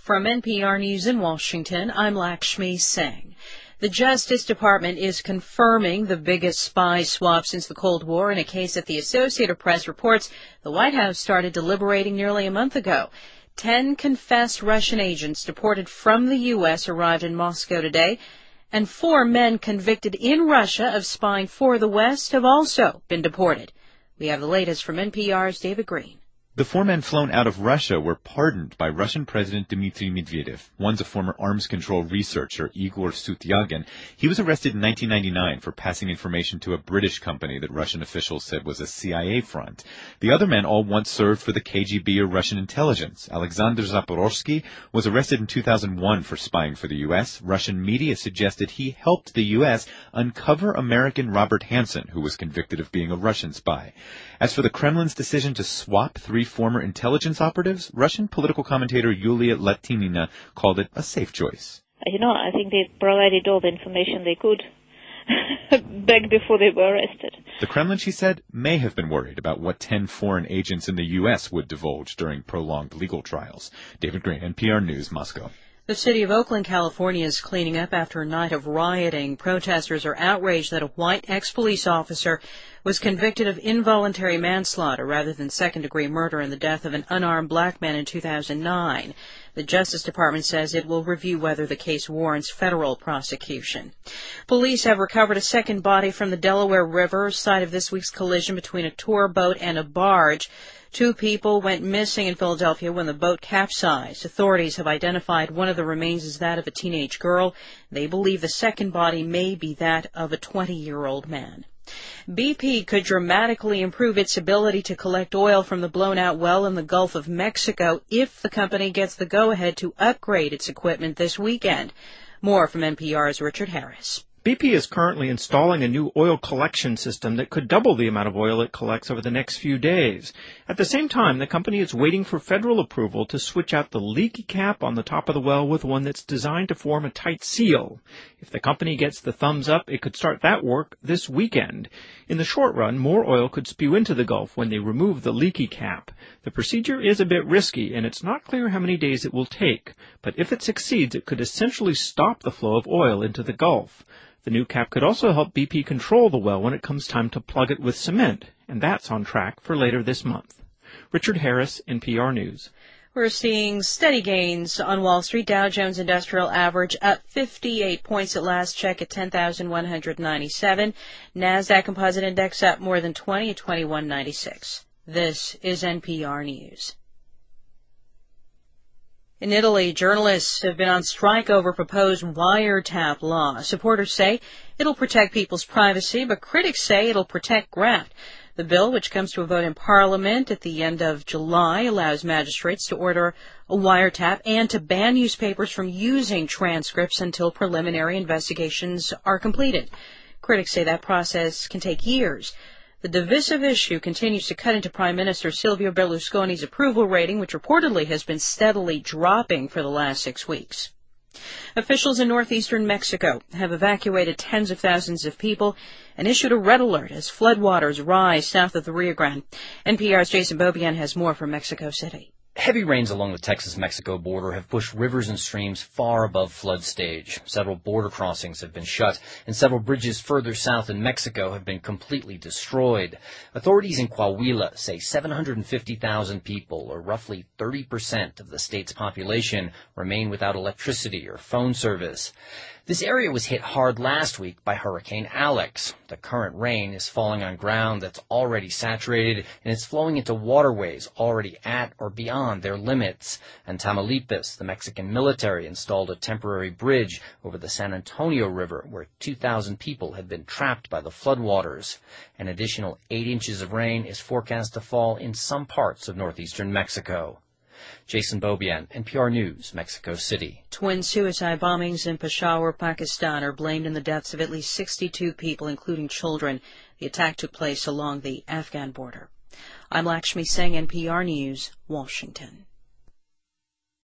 From NPR News in Washington, I'm Lakshmi Singh. The Justice Department is confirming the biggest spy swap since the Cold War in a case that the Associated Press reports the White House started deliberating nearly a month ago. 10 confessed Russian agents deported from the U.S. arrived in Moscow today, and 4 men convicted in Russia of spying for the West have also been deported. We have the latest from NPR's David Green. The 4 men flown out of Russia were pardoned by Russian President Dmitry Medvedev. One's a former arms control researcher, Igor Sutyagin. He was arrested in 1999 for passing information to a British company that Russian officials said was a CIA front. The other men all once served for the KGB or Russian intelligence. Alexander Zaporozhsky was arrested in 2001 for spying for the U.S. Russian media suggested he helped the U.S. uncover American Robert Hanssen, who was convicted of being a Russian spy. As for the Kremlin's decision to swap 3 former intelligence operatives, Russian political commentator Yulia Latynina called it a safe choice. I think they provided all the information they could back before they were arrested. The Kremlin, she said, may have been worried about what 10 foreign agents in the U.S. would divulge during prolonged legal trials. David Green, NPR News, Moscow. The city of Oakland, California is cleaning up after a night of rioting. Protesters are outraged that a white ex-police officer was convicted of involuntary manslaughter rather than second-degree murder in the death of an unarmed black man in 2009. The Justice Department says it will review whether the case warrants federal prosecution. Police have recovered a second body from the Delaware River, site of this week's collision between a tour boat and a barge. 2 people went missing in Philadelphia when the boat capsized. Authorities have identified one of the remains as that of a teenage girl. They believe the second body may be that of a 20-year-old man. BP could dramatically improve its ability to collect oil from the blown-out well in the Gulf of Mexico if the company gets the go-ahead to upgrade its equipment this weekend. More from NPR's Richard Harris. BP is currently installing a new oil collection system that could double the amount of oil it collects over the next few days. At the same time, the company is waiting for federal approval to switch out the leaky cap on the top of the well with one that's designed to form a tight seal. If the company gets the thumbs up, it could start that work this weekend. In the short run, more oil could spew into the Gulf when they remove the leaky cap. The procedure is a bit risky, and it's not clear how many days it will take. But if it succeeds, it could essentially stop the flow of oil into the Gulf. The new cap could also help BP control the well when it comes time to plug it with cement, and that's on track for later this month. Richard Harris, NPR News. We're seeing steady gains on Wall Street. Dow Jones Industrial Average up 58 points at last check at 10,197. NASDAQ Composite Index up more than 20 at 2196. This is NPR News. In Italy, journalists have been on strike over proposed wiretap law. Supporters say it'll protect people's privacy, but critics say it'll protect graft. The bill, which comes to a vote in Parliament at the end of July, allows magistrates to order a wiretap and to ban newspapers from using transcripts until preliminary investigations are completed. Critics say that process can take years. The divisive issue continues to cut into Prime Minister Silvio Berlusconi's approval rating, which reportedly has been steadily dropping for the last 6 weeks. Officials in northeastern Mexico have evacuated tens of thousands of people and issued a red alert as floodwaters rise south of the Rio Grande. NPR's Jason Beaubien has more from Mexico City. Heavy rains along the Texas-Mexico border have pushed rivers and streams far above flood stage. Several border crossings have been shut, and several bridges further south in Mexico have been completely destroyed. Authorities in Coahuila say 750,000 people, or roughly 30% of the state's population, remain without electricity or phone service. This area was hit hard last week by Hurricane Alex. The current rain is falling on ground that's already saturated, and it's flowing into waterways already at or beyond their limits. And Tamaulipas, the Mexican military, installed a temporary bridge over the San Antonio River, where 2,000 people had been trapped by the floodwaters. An additional 8 inches of rain is forecast to fall in some parts of northeastern Mexico. Jason Beaubien, NPR News, Mexico City. Twin suicide bombings in Peshawar, Pakistan are blamed in the deaths of at least 62 people, including children. The attack took place along the Afghan border. I'm Lakshmi Singh, NPR News, Washington.